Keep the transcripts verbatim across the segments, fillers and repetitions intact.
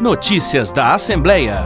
Notícias da Assembleia.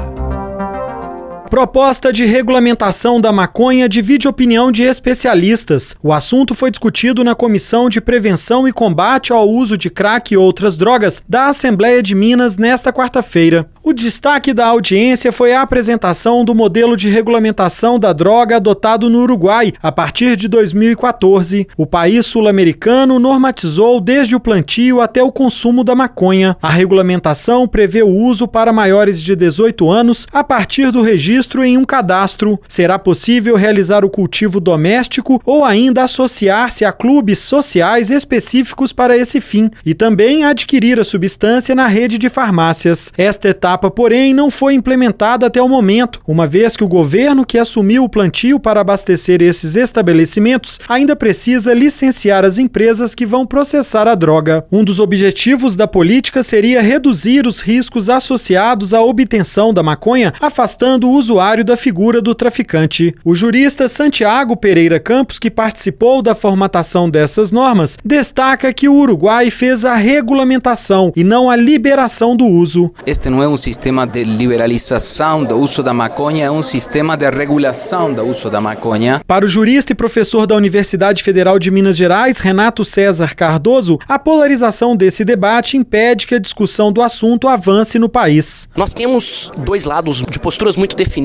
Proposta de regulamentação da maconha divide opinião de especialistas. O assunto foi discutido na Comissão de Prevenção e Combate ao Uso de Crack e Outras Drogas da Assembleia de Minas nesta quarta-feira. O destaque da audiência foi a apresentação do modelo de regulamentação da droga adotado no Uruguai a partir de dois mil e quatorze. O país sul-americano normatizou desde o plantio até o consumo da maconha. A regulamentação prevê o uso para maiores de dezoito anos a partir do registro em um cadastro. Será possível realizar o cultivo doméstico ou ainda associar-se a clubes sociais específicos para esse fim e também adquirir a substância na rede de farmácias. Esta etapa, porém, não foi implementada até o momento, uma vez que o governo que assumiu o plantio para abastecer esses estabelecimentos ainda precisa licenciar as empresas que vão processar a droga. Um dos objetivos da política seria reduzir os riscos associados à obtenção da maconha, afastando o usuário da figura do traficante. O jurista Santiago Pereira Campos, que participou da formatação dessas normas, destaca que o Uruguai fez a regulamentação e não a liberação do uso. Este não é um sistema de liberalização do uso da maconha, é um sistema de regulação do uso da maconha. Para o jurista e professor da Universidade Federal de Minas Gerais, Renato César Cardoso, a polarização desse debate impede que a discussão do assunto avance no país. Nós temos dois lados de posturas muito definidas,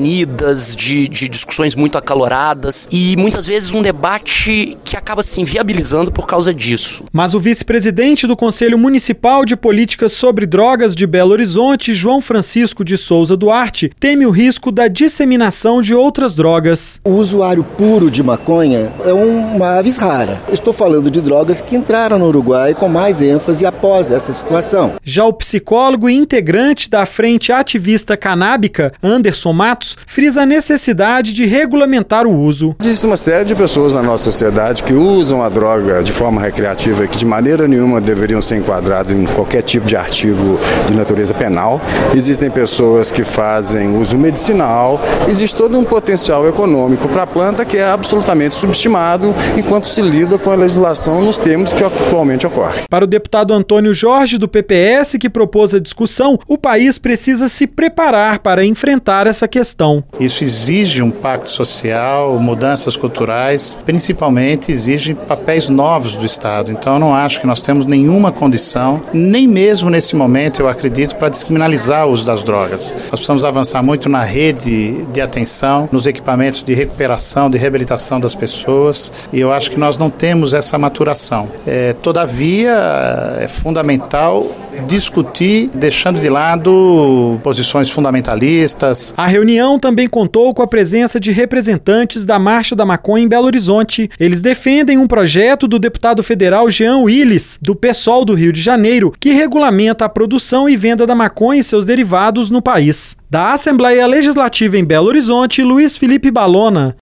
de, de discussões muito acaloradas e muitas vezes um debate que acaba se inviabilizando por causa disso. Mas o vice-presidente do Conselho Municipal de Políticas sobre Drogas de Belo Horizonte, João Francisco de Souza Duarte, teme o risco da disseminação de outras drogas. O usuário puro de maconha é uma aves rara. Estou falando de drogas que entraram no Uruguai com mais ênfase após essa situação. Já o psicólogo e integrante da Frente Ativista Canábica, Anderson Matos, frisa a necessidade de regulamentar o uso. Existe uma série de pessoas na nossa sociedade que usam a droga de forma recreativa e que de maneira nenhuma deveriam ser enquadradas em qualquer tipo de artigo de natureza penal. Existem pessoas que fazem uso medicinal. Existe todo um potencial econômico para a planta que é absolutamente subestimado enquanto se lida com a legislação nos termos que atualmente ocorre. Para o deputado Antônio Jorge, do P P S, que propôs a discussão, o país precisa se preparar para enfrentar essa questão. Isso exige um pacto social, mudanças culturais, principalmente exige papéis novos do Estado. Então eu não acho que nós temos nenhuma condição, nem mesmo nesse momento, eu acredito, para descriminalizar o uso das drogas. Nós precisamos avançar muito na rede de atenção, nos equipamentos de recuperação, de reabilitação das pessoas, e eu acho que nós não temos essa maturação. É, todavia, é fundamental discutir, deixando de lado posições fundamentalistas. A reunião também contou com a presença de representantes da Marcha da Maconha em Belo Horizonte. Eles defendem um projeto do deputado federal Jean Willis, do PSOL do Rio de Janeiro, que regulamenta a produção e venda da maconha e seus derivados no país. Da Assembleia Legislativa em Belo Horizonte, Luiz Felipe Balona.